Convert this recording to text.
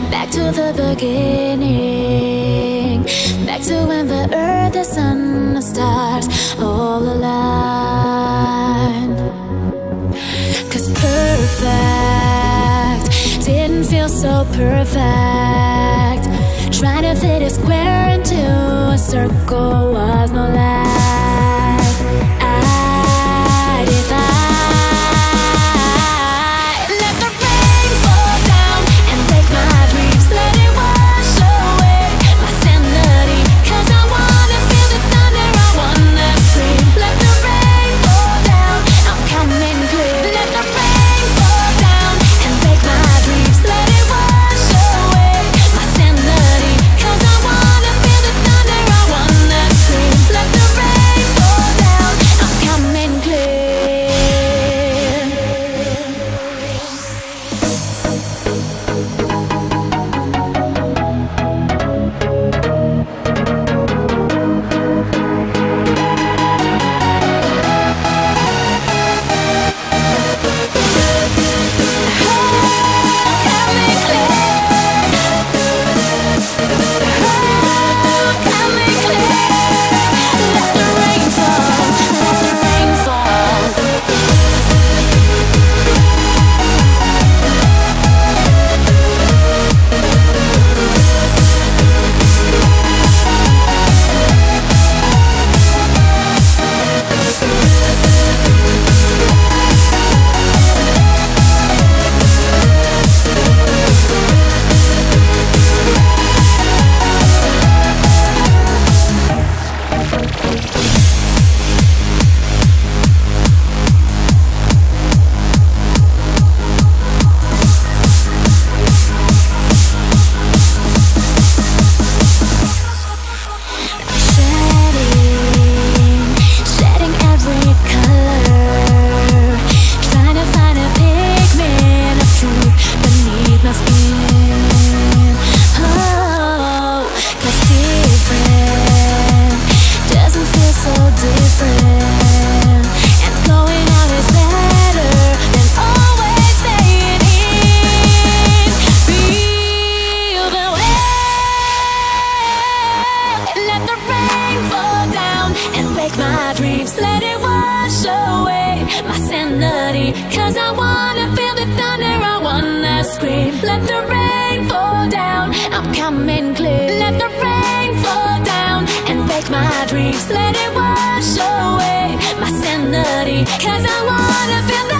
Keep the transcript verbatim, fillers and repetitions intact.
back to the beginning, back to when the earth, the sun, the stars all aligned. Cause perfect didn't feel so perfect. Trying to fit a square into a circle was no life. I divide. Let the rain fall down and break my dreams. Let it wash away my sanity. Cause I wanna feel the thunder, I wanna scream. Let the rain fall down, I'm coming clear. Let the rain fall down and break my dreams. Let it wash away my sanity. Cause I wanna feel the thunder, I wanna scream. Let the rain fall down, I'm coming clear. My dreams, let it wash away my sanity. Cause I wanna feel the thunder, I wanna scream. Let the rain fall down, I'm coming clear. Let the rain fall down and wake my dreams. Let it wash away my sanity. Cause I wanna feel the